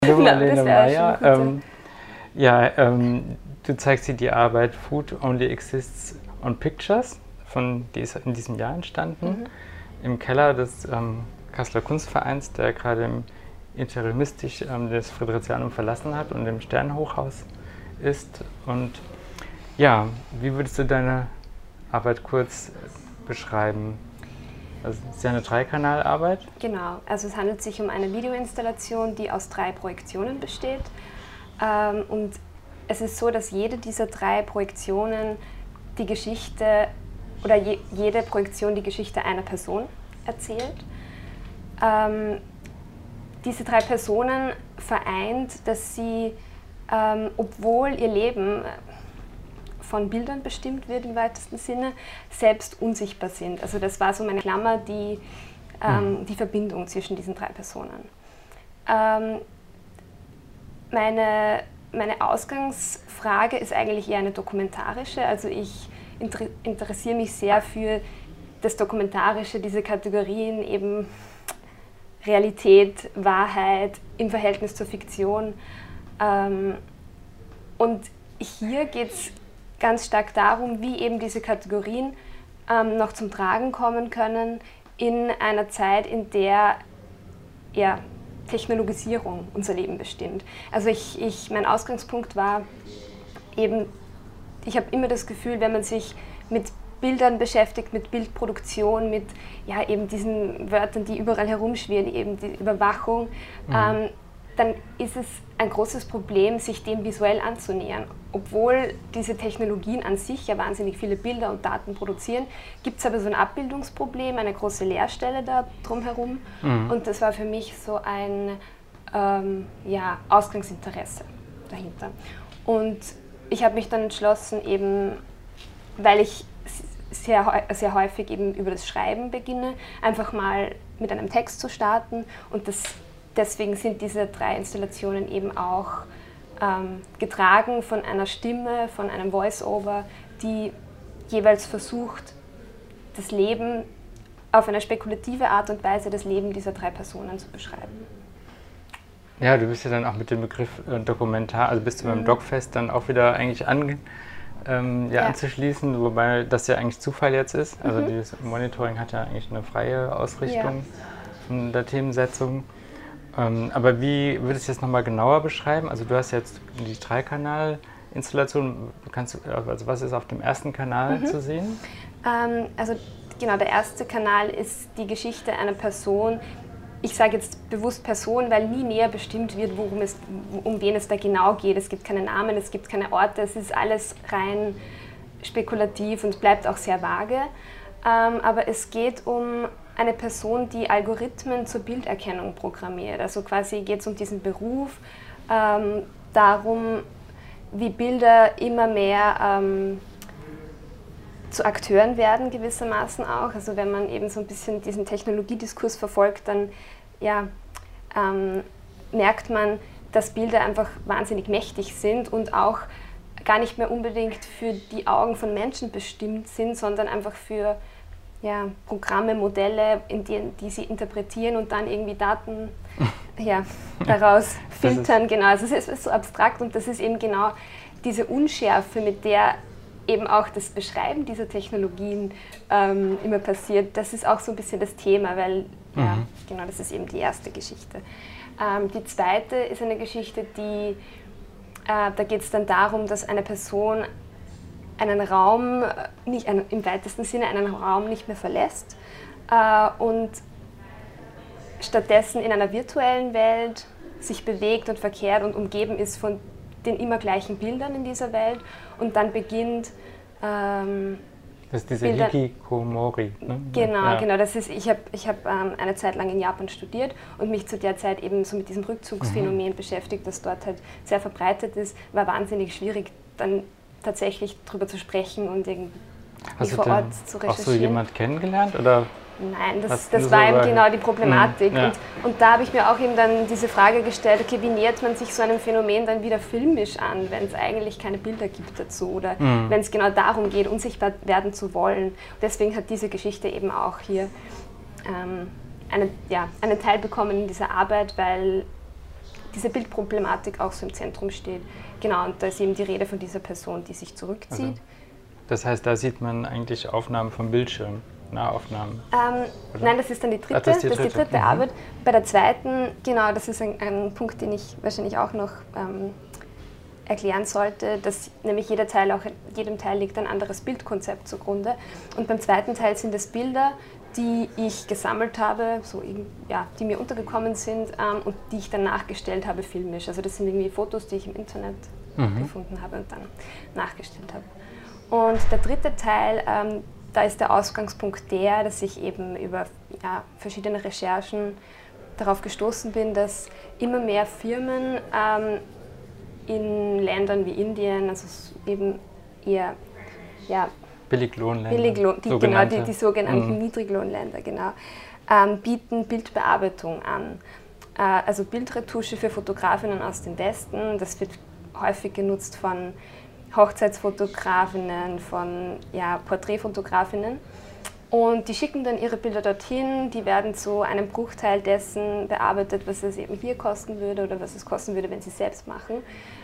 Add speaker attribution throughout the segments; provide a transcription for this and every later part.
Speaker 1: Du, Marlene Meyer, du zeigst dir die Arbeit Food Only Exists on Pictures, die ist in diesem Jahr entstanden, im Keller des Kasseler Kunstvereins, der gerade interimistisch das Fridericianum verlassen hat und im Sternenhochhaus ist. Und ja, wie würdest du deine Arbeit kurz beschreiben? Also es ist ja eine Dreikanalarbeit.
Speaker 2: Genau, also es handelt sich um eine Videoinstallation, die aus 3 Projektionen besteht. Und es ist so, dass jede dieser 3 Projektionen die Geschichte oder jede Projektion die Geschichte einer Person erzählt. Diese 3 Personen vereint, dass sie, obwohl ihr Leben von Bildern bestimmt wird im weitesten Sinne, selbst unsichtbar sind. Also das war so meine Klammer, die Verbindung zwischen diesen 3 Personen. Meine Ausgangsfrage ist eigentlich eher eine dokumentarische. Also ich interessiere mich sehr für das Dokumentarische, diese Kategorien eben Realität, Wahrheit im Verhältnis zur Fiktion. Und hier geht es ganz stark darum, wie eben diese Kategorien noch zum Tragen kommen können in einer Zeit, in der ja, Technologisierung unser Leben bestimmt. Also mein Ausgangspunkt war eben, ich habe immer das Gefühl, wenn man sich mit Bildern beschäftigt, mit Bildproduktion, mit ja, eben diesen Wörtern, die überall herumschwirren, eben die Überwachung, dann ist es ein großes Problem, sich dem visuell anzunähern. Obwohl diese Technologien an sich ja wahnsinnig viele Bilder und Daten produzieren, gibt es aber so ein Abbildungsproblem, eine große Leerstelle da drumherum. Und das war für mich so ein Ausgangsinteresse dahinter. Und ich habe mich dann entschlossen, eben, weil ich sehr häufig eben über das Schreiben beginne, einfach mal mit einem Text zu starten. Und deswegen sind diese 3 Installationen eben auch getragen von einer Stimme, von einem Voice-Over, die jeweils versucht, das Leben auf eine spekulative Art und Weise, das Leben dieser 3 Personen zu beschreiben.
Speaker 1: Ja, du bist ja dann auch mit dem Begriff Dokumentar, also bist du beim Dogfest dann auch wieder eigentlich anzuschließen, wobei das ja eigentlich Zufall jetzt ist. Also dieses Monitoring hat ja eigentlich eine freie Ausrichtung von der Themensetzung. Aber wie würdest du das nochmal genauer beschreiben? Also du hast jetzt die 3-Kanal-Installation. Also was ist auf dem ersten Kanal zu sehen?
Speaker 2: Also genau, der erste Kanal ist die Geschichte einer Person. Ich sage jetzt bewusst Person, weil nie näher bestimmt wird, um wen es da genau geht. Es gibt keine Namen, es gibt keine Orte, es ist alles rein spekulativ und bleibt auch sehr vage. Aber es geht um eine Person, die Algorithmen zur Bilderkennung programmiert. Also quasi geht es um diesen Beruf, darum, wie Bilder immer mehr zu Akteuren werden gewissermaßen auch. Also wenn man eben so ein bisschen diesen Technologiediskurs verfolgt, dann merkt man, dass Bilder einfach wahnsinnig mächtig sind und auch gar nicht mehr unbedingt für die Augen von Menschen bestimmt sind, sondern einfach für Programme, Modelle, die sie interpretieren und dann irgendwie Daten daraus filtern. Genau, also es ist so abstrakt und das ist eben genau diese Unschärfe, mit der eben auch das Beschreiben dieser Technologien immer passiert. Das ist auch so ein bisschen das Thema, weil genau, das ist eben die erste Geschichte. Die zweite ist eine Geschichte, da geht es dann darum, dass eine Person einen Raum, im weitesten Sinne einen Raum nicht mehr verlässt und stattdessen in einer virtuellen Welt sich bewegt und verkehrt und umgeben ist von den immer gleichen Bildern in dieser Welt und dann beginnt
Speaker 1: das ist diese Hikikomori. Ne?
Speaker 2: Genau, genau. Das ist, ich hab eine Zeit lang in Japan studiert und mich zu der Zeit eben so mit diesem Rückzugsphänomen beschäftigt, das dort halt sehr verbreitet ist. War wahnsinnig schwierig, dann tatsächlich darüber zu sprechen und irgendwie vor Ort zu recherchieren.
Speaker 1: Hast du jemand kennengelernt? Oder?
Speaker 2: Nein, das war eben genau die Problematik. Und da habe ich mir auch eben dann diese Frage gestellt, okay, wie nähert man sich so einem Phänomen dann wieder filmisch an, wenn es eigentlich keine Bilder gibt dazu oder wenn es genau darum geht, unsichtbar werden zu wollen. Deswegen hat diese Geschichte eben auch hier einen Teil bekommen in dieser Arbeit, weil diese Bildproblematik auch so im Zentrum steht. Genau, und da ist eben die Rede von dieser Person, die sich zurückzieht.
Speaker 1: Also, das heißt, da sieht man eigentlich Aufnahmen vom Bildschirm, Nahaufnahmen?
Speaker 2: Nein, das ist dann die dritte, das ist die dritte Arbeit. Bei der zweiten, genau, das ist ein Punkt, den ich wahrscheinlich auch noch erklären sollte, dass nämlich jedem Teil liegt ein anderes Bildkonzept zugrunde. Und beim zweiten Teil sind es Bilder, die ich gesammelt habe, so, ja, die mir untergekommen sind und die ich dann nachgestellt habe filmisch. Also das sind irgendwie Fotos, die ich im Internet gefunden habe und dann nachgestellt habe. Und der dritte Teil, da ist der Ausgangspunkt der, dass ich eben über verschiedene Recherchen darauf gestoßen bin, dass immer mehr Firmen in Ländern wie Indien, also eben eher
Speaker 1: Billiglohnländer,
Speaker 2: die sogenannten Niedriglohnländer, genau, bieten Bildbearbeitung an. Also Bildretusche für Fotografinnen aus dem Westen, das wird häufig genutzt von Hochzeitsfotografinnen, von Porträtfotografinnen. Und die schicken dann ihre Bilder dorthin, die werden zu einem Bruchteil dessen bearbeitet, was es eben hier kosten würde oder was es kosten würde, wenn sie es selbst machen.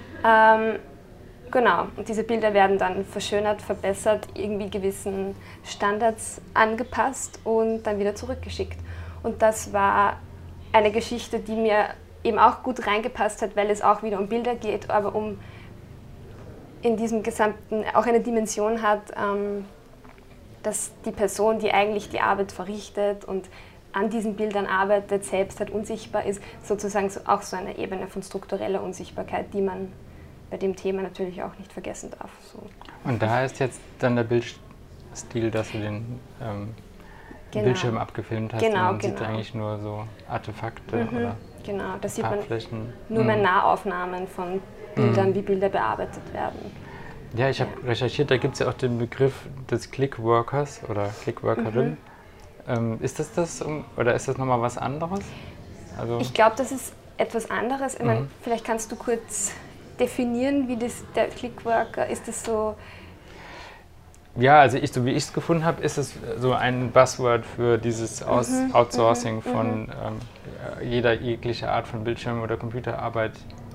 Speaker 2: Genau, und diese Bilder werden dann verschönert, verbessert, irgendwie gewissen Standards angepasst und dann wieder zurückgeschickt. Und das war eine Geschichte, die mir eben auch gut reingepasst hat, weil es auch wieder um Bilder geht, aber um in diesem Gesamten auch eine Dimension hat, dass die Person, die eigentlich die Arbeit verrichtet und an diesen Bildern arbeitet, selbst halt unsichtbar ist, sozusagen auch so eine Ebene von struktureller Unsichtbarkeit, die man bei dem Thema natürlich auch nicht vergessen darf. So.
Speaker 1: Und da ist jetzt dann der Bildstil, dass du den Bildschirm abgefilmt hast, und man sieht eigentlich nur so Artefakte oder
Speaker 2: da sieht man
Speaker 1: Farbflächen.
Speaker 2: Nur mehr Nahaufnahmen von Bildern, wie Bilder bearbeitet werden.
Speaker 1: Ja, ich habe recherchiert, da gibt es ja auch den Begriff des Clickworkers oder Clickworkerin. Ist das oder ist das nochmal was anderes? Also
Speaker 2: ich glaube, das ist etwas anderes. Ich meine, vielleicht kannst du kurz definieren, wie der Clickworker, ist das so?
Speaker 1: Ja, also so wie ich es gefunden habe, ist es so ein Buzzword für dieses Outsourcing von jeglicher Art von Bildschirm- oder Computerarbeit.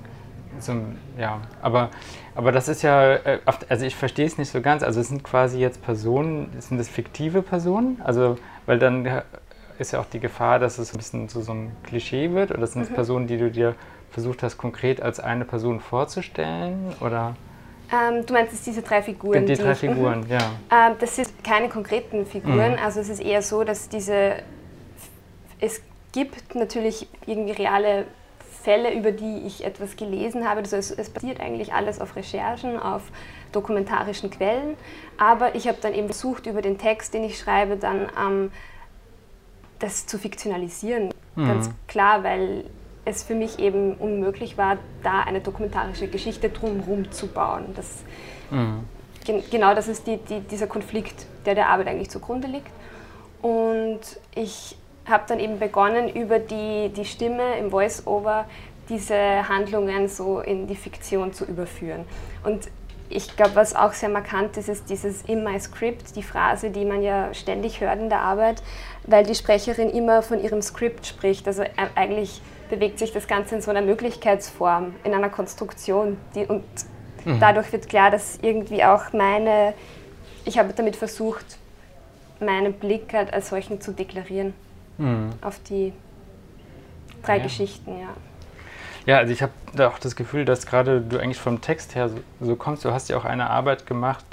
Speaker 1: Aber das ist ja, also ich verstehe es nicht so ganz, also es sind quasi jetzt Personen, sind das fiktive Personen? Also, weil dann ist ja auch die Gefahr, dass es ein bisschen zu so einem Klischee wird, oder sind es Personen, die du dir versucht hast, konkret als eine Person vorzustellen, oder?
Speaker 2: Du meinst jetzt diese drei Figuren?
Speaker 1: Die drei Figuren, ja.
Speaker 2: Das sind keine konkreten Figuren, also es ist eher so, dass es gibt natürlich irgendwie reale Fälle, über die ich etwas gelesen habe. Also es basiert eigentlich alles auf Recherchen, auf dokumentarischen Quellen, aber ich habe dann eben versucht, über den Text, den ich schreibe, dann das zu fiktionalisieren. Ganz klar, weil es für mich eben unmöglich war, da eine dokumentarische Geschichte drumherum zu bauen. Genau das ist dieser Konflikt, der Arbeit eigentlich zugrunde liegt. Und ich habe dann eben begonnen, über die Stimme im Voice-Over diese Handlungen so in die Fiktion zu überführen. Und ich glaube, was auch sehr markant ist, ist dieses "in my script", die Phrase, die man ja ständig hört in der Arbeit, weil die Sprecherin immer von ihrem Skript spricht. Also eigentlich bewegt sich das Ganze in so einer Möglichkeitsform, in einer Konstruktion. Und dadurch wird klar, dass irgendwie auch ich habe damit versucht, meinen Blick halt als solchen zu deklarieren. Auf die drei Geschichten, ja.
Speaker 1: Ja, also ich habe da auch das Gefühl, dass gerade du eigentlich vom Text her so kommst. Du hast ja auch eine Arbeit gemacht,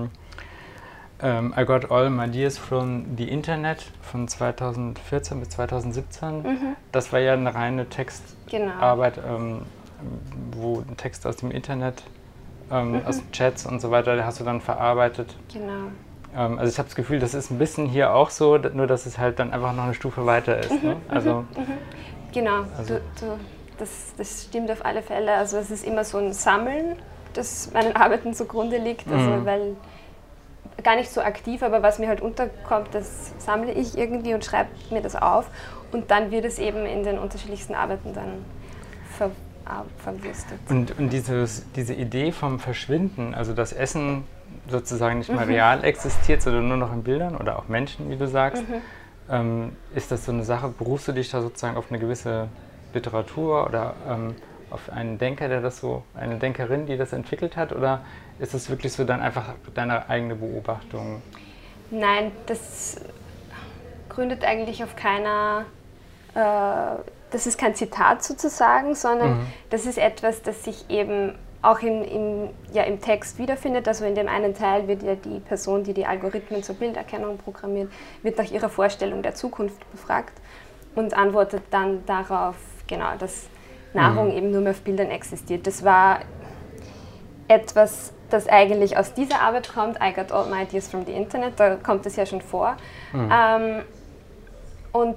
Speaker 1: I Got All My Ideas from the Internet von 2014 bis 2017. Das war ja eine reine Textarbeit, wo ein Text aus dem Internet, aus Chats und so weiter, da hast du dann verarbeitet.
Speaker 2: Genau.
Speaker 1: Also ich habe das Gefühl, das ist ein bisschen hier auch so, nur dass es halt dann einfach noch eine Stufe weiter ist. Ne? Also,
Speaker 2: genau, das stimmt auf alle Fälle. Also es ist immer so ein Sammeln, das meinen Arbeiten zugrunde liegt, also weil gar nicht so aktiv, aber was mir halt unterkommt, das sammle ich irgendwie und schreibe mir das auf und dann wird es eben in den unterschiedlichsten Arbeiten dann verwurstet.
Speaker 1: Und diese Idee vom Verschwinden, also das Essen sozusagen nicht mehr real existiert, sondern nur noch in Bildern oder auch Menschen, wie du sagst, ist das so eine Sache, berufst du dich da sozusagen auf eine gewisse Literatur auf einen Denker, der das so, eine Denkerin, die das entwickelt hat, oder ist es wirklich so dann einfach deine eigene Beobachtung?
Speaker 2: Nein, das gründet eigentlich auf keiner, das ist kein Zitat sozusagen, sondern das ist etwas, das sich eben auch im Text wiederfindet. Also in dem einen Teil wird ja die Person, die die Algorithmen zur Bilderkennung programmiert, wird nach ihrer Vorstellung der Zukunft befragt und antwortet dann darauf, genau, dass Nahrung eben nur mehr auf Bildern existiert. Das war etwas, das eigentlich aus dieser Arbeit kommt, I got all my ideas from the Internet, da kommt es ja schon vor. Und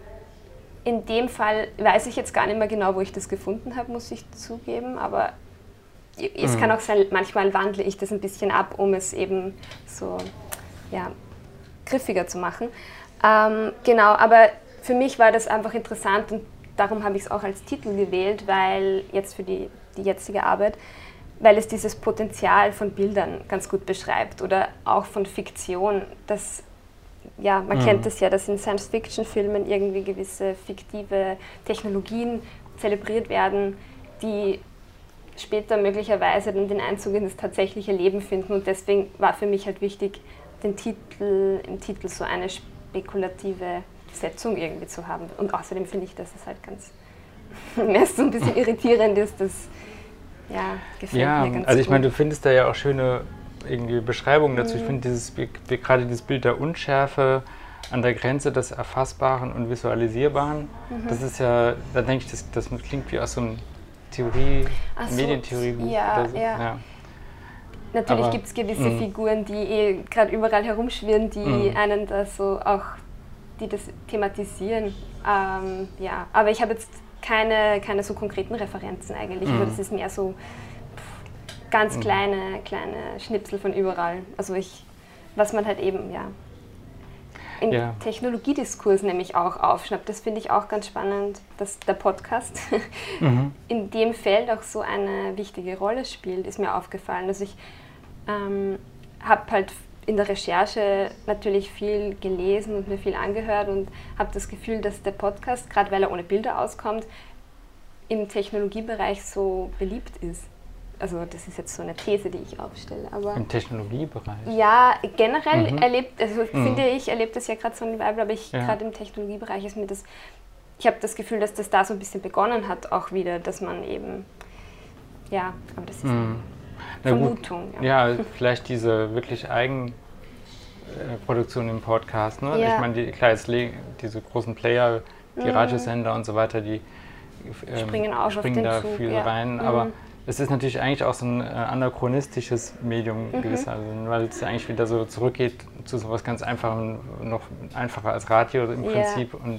Speaker 2: in dem Fall weiß ich jetzt gar nicht mehr genau, wo ich das gefunden habe, muss ich zugeben, aber es kann auch sein, manchmal wandle ich das ein bisschen ab, um es eben so griffiger zu machen. Genau, aber für mich war das einfach interessant und darum habe ich es auch als Titel gewählt, weil jetzt für die jetzige Arbeit, weil es dieses Potenzial von Bildern ganz gut beschreibt oder auch von Fiktion. Man kennt es ja, dass in Science-Fiction-Filmen irgendwie gewisse fiktive Technologien zelebriert werden, die später möglicherweise dann den Einzug in das tatsächliche Leben finden. Und deswegen war für mich halt wichtig, im Titel so eine spekulative Setzung irgendwie zu haben. Und außerdem finde ich, dass es halt ganz mehr so ein bisschen irritierend ist. Das gefällt mir ganz gut.
Speaker 1: Also ich meine, du findest da ja auch schöne irgendwie Beschreibungen dazu. Ich finde gerade dieses Bild der Unschärfe an der Grenze des Erfassbaren und Visualisierbaren, das ist ja, da denke ich, das klingt wie aus so einem Medientheoriebuch oder so. Ja.
Speaker 2: Natürlich gibt es gewisse Figuren, die gerade überall herumschwirren, die einen da so auch, die das thematisieren. Aber ich habe jetzt keine so konkreten Referenzen eigentlich, aber das ist mehr so ganz kleine Schnipsel von überall. Also was man halt eben, in Technologiediskurs nämlich auch aufschnappt. Das finde ich auch ganz spannend, dass der Podcast in dem Feld auch so eine wichtige Rolle spielt, ist mir aufgefallen. Also ich habe halt in der Recherche natürlich viel gelesen und mir viel angehört und habe das Gefühl, dass der Podcast, gerade weil er ohne Bilder auskommt, im Technologiebereich so beliebt ist. Also das ist jetzt so eine These, die ich aufstelle. Aber
Speaker 1: im Technologiebereich?
Speaker 2: Ja, generell finde ich, erlebt das ja gerade so ein Vibe, aber gerade im Technologiebereich ist mir das, ich habe das Gefühl, dass das da so ein bisschen begonnen hat auch wieder, dass man eben, aber das ist eine Vermutung.
Speaker 1: Ja, vielleicht diese wirklich Eigenproduktion im Podcast. Ne? Ich meine, diese großen Player, die Radiosender und so weiter, die springen da viel rein, aber es ist natürlich eigentlich auch so ein anachronistisches Medium gewissermaßen, weil es ja eigentlich wieder so zurückgeht zu so was ganz Einfachem, noch einfacher als Radio im Prinzip und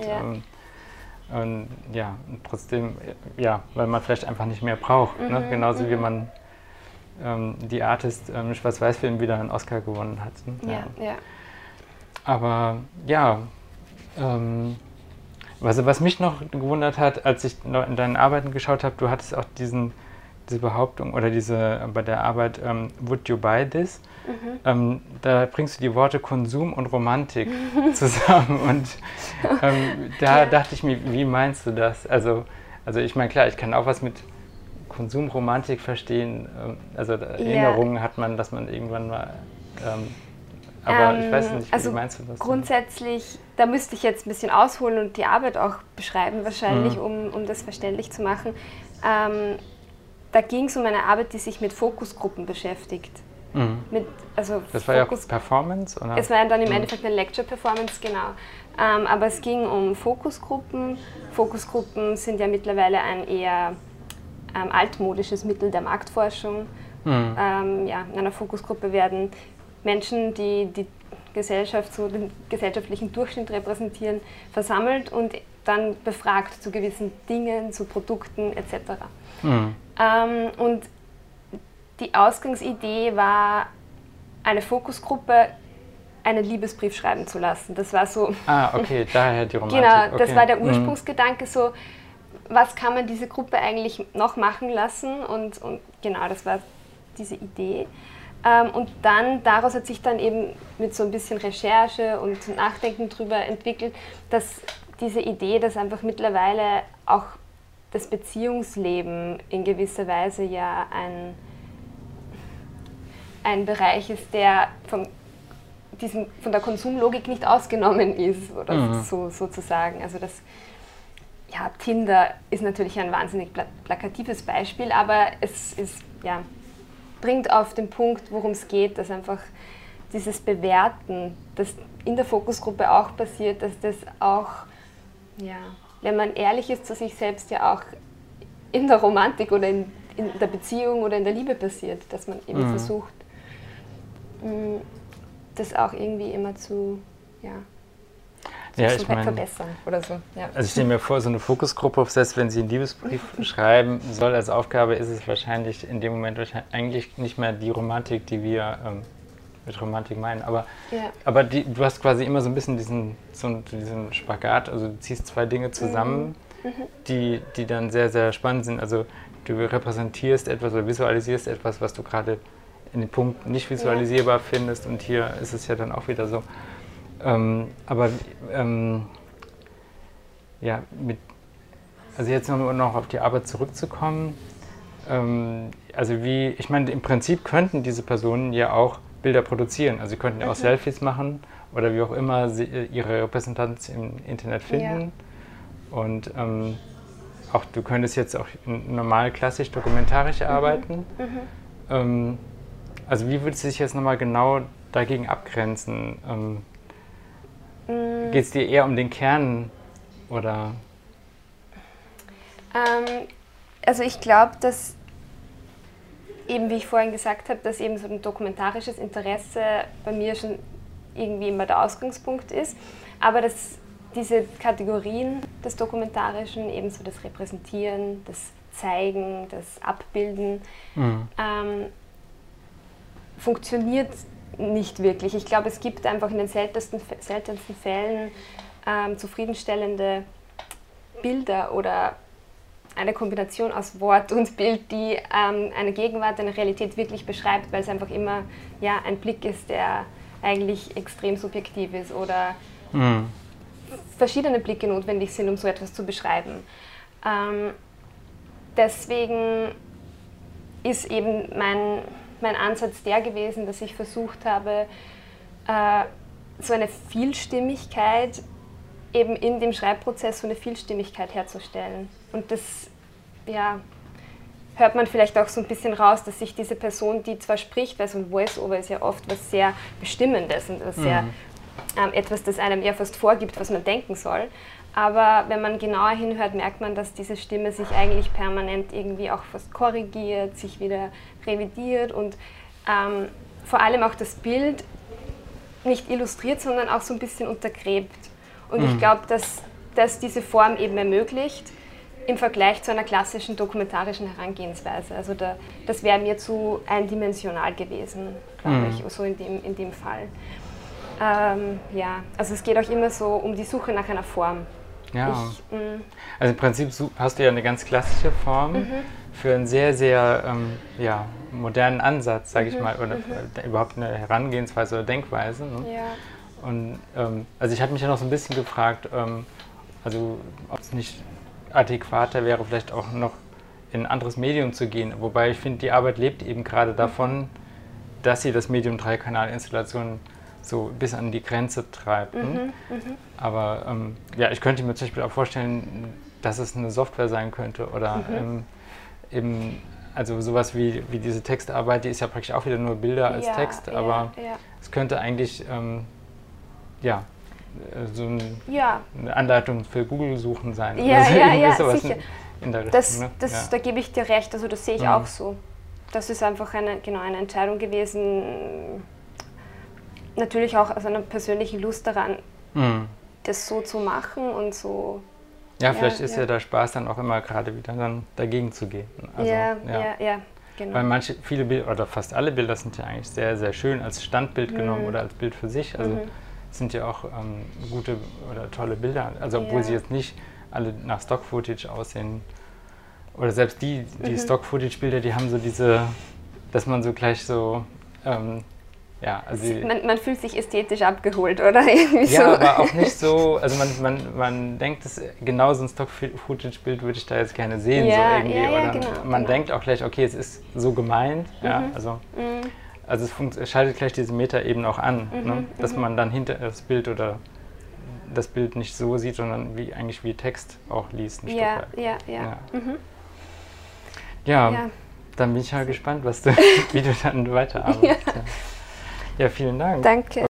Speaker 1: trotzdem, weil man vielleicht einfach nicht mehr braucht, ne? Genauso wie man die Artist Schwarz-Weiß-Film wieder einen Oscar gewonnen hat. Ne? Aber was mich noch gewundert hat, als ich noch in deinen Arbeiten geschaut habe, du hattest auch diese Behauptung oder bei der Arbeit Would You Buy This? Da bringst du die Worte Konsum und Romantik zusammen und da dachte ich mir, wie meinst du das? Also ich meine, klar, ich kann auch was mit Konsum, Romantik verstehen, also Erinnerungen hat man, dass man irgendwann mal, aber ich weiß nicht, wie meinst du das?
Speaker 2: Grundsätzlich, da müsste ich jetzt ein bisschen ausholen und die Arbeit auch beschreiben wahrscheinlich, um das verständlich zu machen. Da ging es um eine Arbeit, die sich mit Fokusgruppen beschäftigt.
Speaker 1: Das war ja Performance? Oder?
Speaker 2: Es war dann im Endeffekt eine Lecture-Performance, genau. Aber es ging um Fokusgruppen. Fokusgruppen sind ja mittlerweile ein eher altmodisches Mittel der Marktforschung. In einer Fokusgruppe werden Menschen, die die Gesellschaft, so den gesellschaftlichen Durchschnitt repräsentieren, versammelt und dann befragt zu gewissen Dingen, zu Produkten etc. Und die Ausgangsidee war, eine Fokusgruppe einen Liebesbrief schreiben zu lassen. Das war so...
Speaker 1: okay, daher die Romantik.
Speaker 2: Genau, das war der Ursprungsgedanke, so, was kann man diese Gruppe eigentlich noch machen lassen? Und genau, das war diese Idee. Und dann, daraus hat sich dann eben mit so ein bisschen Recherche und Nachdenken drüber entwickelt, dass diese Idee, dass einfach mittlerweile auch das Beziehungsleben in gewisser Weise ja ein Bereich ist, der von der Konsumlogik nicht ausgenommen ist, oder so sozusagen. Also das, ja, Tinder ist natürlich ein wahnsinnig plakatives Beispiel, aber es ist, ja, bringt auf den Punkt, worum es geht, dass einfach dieses Bewerten, das in der Fokusgruppe auch passiert, dass das auch, ja, wenn man ehrlich ist zu sich selbst, ja auch in der Romantik oder in der Beziehung oder in der Liebe passiert, dass man eben versucht, das auch irgendwie immer zu, verbessern oder so. Ja.
Speaker 1: Also ich stelle mir vor, so eine Fokusgruppe, selbst wenn sie einen Liebesbrief schreiben soll als Aufgabe, ist es wahrscheinlich in dem Moment eigentlich nicht mehr die Romantik, die wir mit Romantik meinen. Aber du hast quasi immer so ein bisschen diesen Spagat, also du ziehst zwei Dinge zusammen, die dann sehr, sehr spannend sind. Also du repräsentierst etwas oder visualisierst etwas, was du gerade in dem Punkt nicht visualisierbar findest, und hier ist es ja dann auch wieder so. Also jetzt noch auf die Arbeit zurückzukommen, ich meine, im Prinzip könnten diese Personen ja auch Bilder produzieren, also sie könnten ja auch Selfies machen oder wie auch immer sie ihre Repräsentanz im Internet finden. Und auch du könntest jetzt auch normal klassisch dokumentarisch arbeiten. Also wie würdest du dich jetzt nochmal genau dagegen abgrenzen? Geht es dir eher um den Kern oder?
Speaker 2: Also ich glaube, dass eben, wie ich vorhin gesagt habe, dass eben so ein dokumentarisches Interesse bei mir schon irgendwie immer der Ausgangspunkt ist, aber dass diese Kategorien des Dokumentarischen, eben so das Repräsentieren, das Zeigen, das Abbilden, funktioniert nicht wirklich. Ich glaube, es gibt einfach in den seltensten Fällen zufriedenstellende Bilder oder eine Kombination aus Wort und Bild, die eine Gegenwart, eine Realität wirklich beschreibt, weil es einfach immer ein Blick ist, der eigentlich extrem subjektiv ist oder verschiedene Blicke notwendig sind, um so etwas zu beschreiben. Deswegen ist eben mein Ansatz der gewesen, dass ich versucht habe, so eine Vielstimmigkeit, eben in dem Schreibprozess so eine Vielstimmigkeit herzustellen. Und das hört man vielleicht auch so ein bisschen raus, dass sich diese Person, die zwar spricht, weil so ein Voice-Over ist ja oft was sehr Bestimmendes und was sehr, etwas, das einem eher fast vorgibt, was man denken soll. Aber wenn man genauer hinhört, merkt man, dass diese Stimme sich eigentlich permanent irgendwie auch fast korrigiert, sich wieder revidiert und vor allem auch das Bild nicht illustriert, sondern auch so ein bisschen untergräbt. Und ich glaube, dass diese Form eben ermöglicht, im Vergleich zu einer klassischen dokumentarischen Herangehensweise. Also das wäre mir zu eindimensional gewesen, glaube ich, so in dem Fall. Also es geht auch immer so um die Suche nach einer Form.
Speaker 1: Ja. Also im Prinzip hast du ja eine ganz klassische Form für einen sehr, sehr modernen Ansatz, sage ich mal, oder überhaupt eine Herangehensweise oder Denkweise. Ne? Ja. Und also ich habe mich ja noch so ein bisschen gefragt, ob es nicht adäquater wäre, vielleicht auch noch in ein anderes Medium zu gehen. Wobei ich finde, die Arbeit lebt eben gerade davon, dass sie das Medium Dreikanalinstallation so bis an die Grenze treibt. Aber ich könnte mir zum Beispiel auch vorstellen, dass es eine Software sein könnte oder eben, also sowas wie diese Textarbeit, die ist ja praktisch auch wieder nur Bilder als Text, aber es könnte eigentlich so eine Anleitung für Google-Suchen sein.
Speaker 2: Sicher.
Speaker 1: In der Richtung,
Speaker 2: Da gebe ich dir recht, also das sehe ich auch so. Das ist einfach eine Entscheidung gewesen, natürlich auch aus einer persönlichen Lust daran, das so zu machen und so.
Speaker 1: Ja, vielleicht ist ja der Spaß dann auch immer gerade wieder dann dagegen zu gehen. Also, genau. Weil viele Bilder oder fast alle Bilder sind ja eigentlich sehr, sehr schön als Standbild genommen oder als Bild für sich. Also sind ja auch gute oder tolle Bilder. Also obwohl sie jetzt nicht alle nach Stock-Footage aussehen. Oder selbst die Stock-Footage-Bilder, die haben so diese, dass man so gleich so ja, also
Speaker 2: man fühlt sich ästhetisch abgeholt, oder? Irgendwie
Speaker 1: ja,
Speaker 2: so.
Speaker 1: aber auch nicht so, also man denkt, genau so ein Stock-Footage-Bild würde ich da jetzt gerne sehen,
Speaker 2: Ja,
Speaker 1: so irgendwie.
Speaker 2: ja, ja,
Speaker 1: Oder
Speaker 2: genau,
Speaker 1: man
Speaker 2: genau.
Speaker 1: denkt auch gleich, okay, es ist so gemeint, ja, also es schaltet gleich diese Metaebene auch an, ne? Dass man dann hinter das Bild oder das Bild nicht so sieht, sondern eigentlich wie Text auch liest, ein Stück weit.
Speaker 2: Ja.
Speaker 1: Ja,
Speaker 2: Ja.
Speaker 1: dann bin ich ja gespannt, wie du dann weiterarbeitest. Ja, vielen Dank.
Speaker 2: Danke.